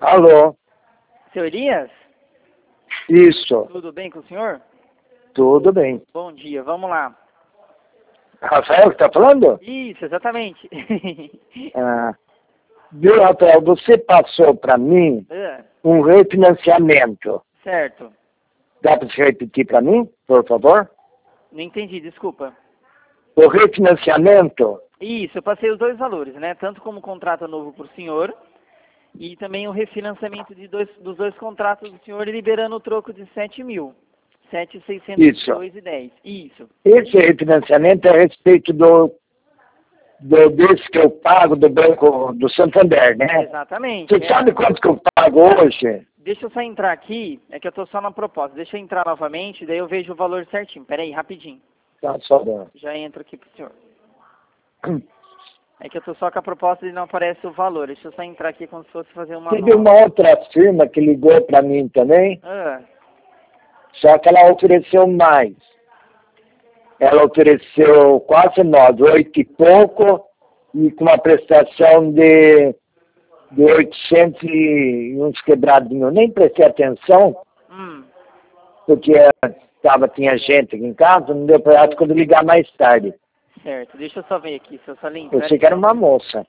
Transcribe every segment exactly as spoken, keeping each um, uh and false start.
Alô? Seu Elias? Isso. Tudo bem com o senhor? Tudo bem. Bom dia, vamos lá. Rafael que está falando? Isso, exatamente. Ah, viu, Rafael, você passou para mim É, um refinanciamento. certo. Dá para você repetir para mim, por favor? Não entendi, desculpa. O refinanciamento, Isso, eu passei os dois valores, né? Tanto como contrato novo para o senhor e também o refinanciamento de dois, dos dois contratos do senhor liberando o troco de sete mil. sete mil seiscentos e dois e dez. Isso. esse refinanciamento é a respeito do, do desse que eu pago do Banco do Santander, né? Exatamente. Você é. sabe quanto que eu pago hoje? Deixa eu só entrar aqui, é que eu tô só na proposta. Deixa eu entrar novamente, daí eu vejo o valor certinho. Pera aí, rapidinho. Tá, só dando. Já entro aqui pro senhor. É que eu tô só com a proposta e não aparece o valor. Deixa eu só entrar aqui como se fosse fazer uma Teve nova. uma outra firma que ligou para mim também, Ah, só que ela ofereceu mais. Ela ofereceu quase nove, oito e pouco, e com uma prestação de, de oitocentos e uns quebradinhos. Eu nem prestei atenção, hum, porque tava, tinha gente aqui em casa, não deu para ela quando ligar mais tarde. certo. Deixa eu só ver aqui, seu Salim. Eu pera sei aí. que era uma moça.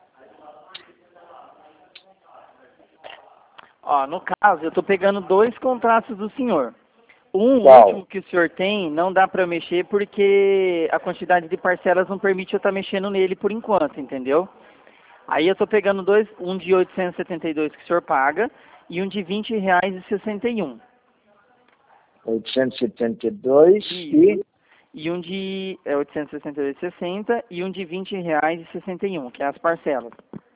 Ó, no caso, eu tô pegando dois contratos do senhor. Um, Qual? último que o senhor tem, não dá pra eu mexer porque a quantidade de parcelas não permite eu estar mexendo nele por enquanto, entendeu? Aí eu tô pegando dois, um de oitocentos e setenta e dois que o senhor paga e um de vinte reais e sessenta e um. oitocentos e setenta e dois e Isso. E um de é, oitocentos e sessenta e dois e sessenta e um de vinte reais e sessenta e um, que é as parcelas.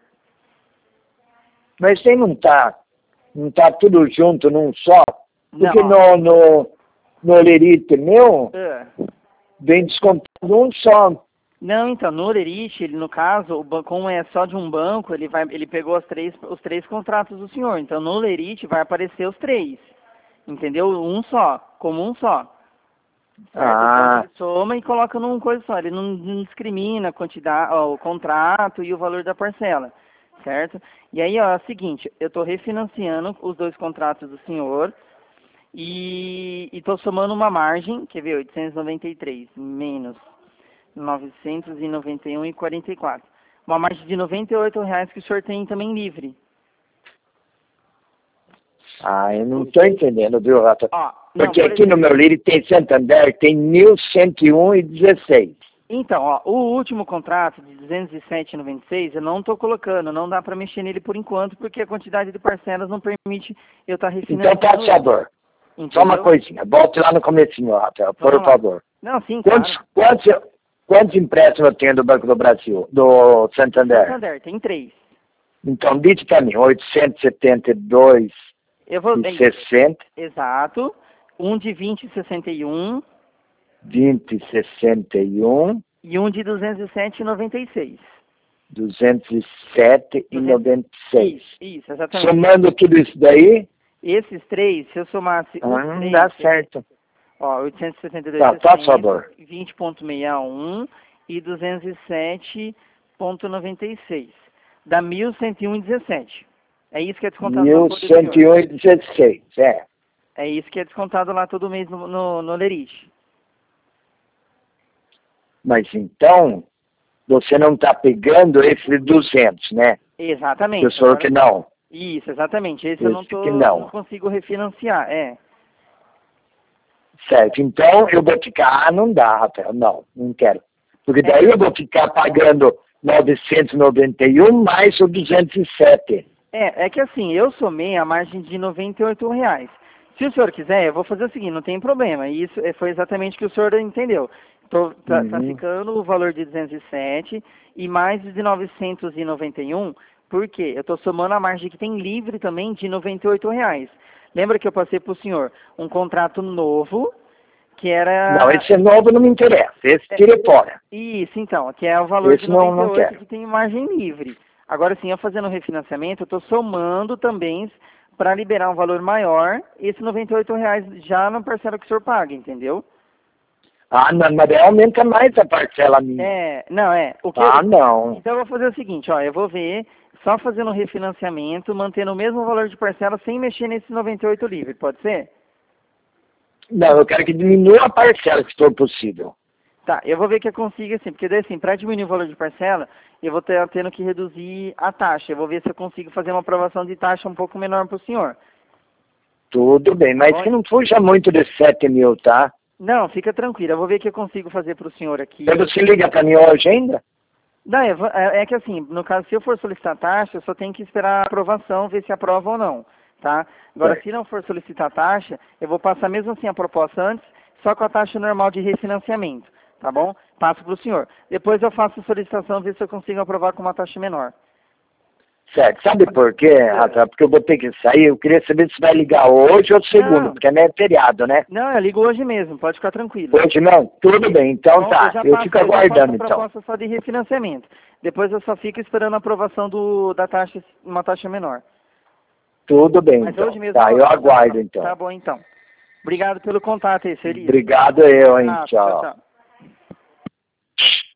mas tem não tá, não tá tudo junto num só, porque Não. no, no, no Lerite meu É. vem descontado um só. Não, então, no Lerite, ele, no caso, o ban- como é só de um banco, ele, vai, ele pegou as três, os três contratos do senhor. Então, no Lerite vai aparecer os três. Entendeu? Um só, como um só. Certo? Ah. Então, ele soma e coloca numa coisa só. Ele não, não discrimina a quantidade, ó, o contrato e o valor da parcela. Certo? E aí, ó, é o seguinte, eu estou refinanciando os dois contratos do senhor e estou somando uma margem, quer ver, oitocentos e noventa e três menos novecentos e noventa e um e quarenta e quatro. Uma margem de noventa e oito reais que o senhor tem também livre. Ah, eu não estou entendendo, viu, Rafa? Ó, não, Porque por aqui no meu livro tem Santander, tem mil cento e um e dezesseis. Então, ó, o último contrato de duzentos e sete e noventa e seis eu não estou colocando, não dá para mexer nele por enquanto, porque a quantidade de parcelas não permite eu estar refinanciando. Então, por favor, ele, só uma entendeu? coisinha, volte lá no comecinho, Rafael, por Vamos lá. favor. Não, sim, Quantos, claro. quantos, quantos empréstimos eu tenho do Banco do Brasil, do Santander? Santander, tem três. Então, diz para mim, oitocentos e setenta e dois Eu vou... e sessenta, Exato. Um de vinte e sessenta e um vinte e sessenta e um, e um de duzentos e sete e noventa e seis. duzentos e sete e noventa e seis. Isso, isso, exatamente. Somando tudo isso daí, Esses três, se eu somasse ah, os não três, dá certo. ó, oitocentos e sessenta e dois, Tá, por favor. vinte vírgula sessenta e um e duzentos e sete vírgula noventa e seis. Dá mil cento e um vírgula dezessete. É isso que é descontado mil na folha do cento e senhor. um e dezesseis, é. É isso que é descontado lá todo mês no, no, no Lerite. Mas então, você não está pegando esse duzentos, né? Exatamente. Eu sou Agora- que não. Isso, exatamente. Esse eu não, Esse tô, que não. não consigo refinanciar, é. Certo, então eu vou ficar, ah, não dá, Rafael, não, não quero. Porque daí É. eu vou ficar pagando novecentos e noventa e um mais o duzentos e sete. É, é que assim, eu somei a margem de noventa e oito reais. Se o senhor quiser, eu vou fazer o seguinte, não tem problema. E isso é- foi exatamente o que o senhor entendeu. Tô, tá, tá Uhum. ficando o valor de duzentos e sete e mais de novecentos e noventa e um, por quê? Eu estou somando a margem que tem livre também de noventa e oito reais. Lembra que eu passei para o senhor um contrato novo, que era... Não, esse novo não me interessa, esse tire fora. Isso, então, que é o valor Esse de não- noventa e oito não quero. que tem margem livre. Agora sim, eu fazendo o refinanciamento, eu estou somando também para liberar um valor maior, esse noventa e oito reais já na parcela que o senhor paga, entendeu? Ah, não, mas daí aumenta mais a parcela minha. É, não, é. O que Ah, eu- não. Então eu vou fazer o seguinte, ó, eu vou ver, só fazendo um refinanciamento, mantendo o mesmo valor de parcela sem mexer nesses noventa e oito livre, pode ser? Não, eu quero que diminua a parcela, se for possível. Tá, eu vou ver que eu consigo assim, porque daí assim, para diminuir o valor de parcela, eu vou ter tendo que reduzir a taxa. Eu vou ver se eu consigo fazer uma aprovação de taxa um pouco menor para o senhor. Tudo bem, mas Bom, que não fuja muito de sete mil, tá? não, fica tranquilo, eu vou ver o que eu consigo fazer para o senhor aqui. Você liga para mim hoje ainda? Não, é, é, é que assim, no caso, se eu for solicitar taxa, eu só tenho que esperar a aprovação, ver se aprova ou não, tá? Agora, É. se não for solicitar taxa, eu vou passar mesmo assim a proposta antes, só com a taxa normal de refinanciamento, tá bom? Passo para o senhor. Depois eu faço a solicitação, ver se eu consigo aprovar com uma taxa menor. Certo. Sabe por quê, Rafael? Porque eu vou ter que sair. Eu queria saber se vai ligar hoje ou segundo, Não, porque não é feriado, né? não, eu ligo hoje mesmo, pode ficar tranquilo. Hoje não? Tudo bem, então Bom, tá. já Eu passo, fico eu já aguardando, passo a então. proposta só de refinanciamento. Depois eu só fico esperando a aprovação do, da taxa, uma taxa menor. Tudo bem, Mas então. hoje mesmo... Tá, eu aguardo, então. Tá bom, então. Obrigado pelo contato aí, Feliz. Obrigado eu, hein? Ah, Tchau. tchau, tchau.